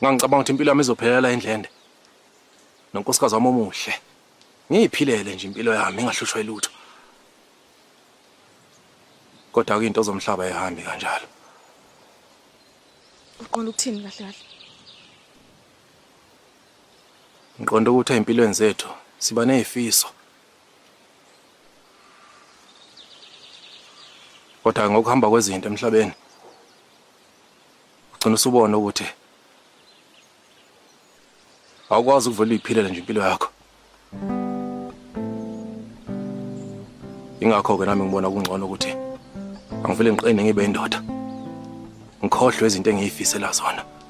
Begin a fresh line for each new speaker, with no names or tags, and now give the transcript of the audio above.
Ngangicabanga ukuthi impilo yami izophelela endlende. Nonkosikazi wami omuhle. Ngiyiphilele nje impilo yami ingahlushwa ilutho. Kodwa ke into zomhlaba ehambi kanjalo.
Uqonda ukuthini kahle kahle?
Ngiqonda ukuthi empilweni zethu siba nezifiso. Kodwa ngokuhamba kwezinto emhlabeni ugcina usubona ukuthi awukwazi ukuvela iphilele nje impilo yakho. Ingakho ke nami ngibona kungcono ukuthi angivele ngiqine ngibe indoda. Ngikhohlwe izinto engiyifisela zona.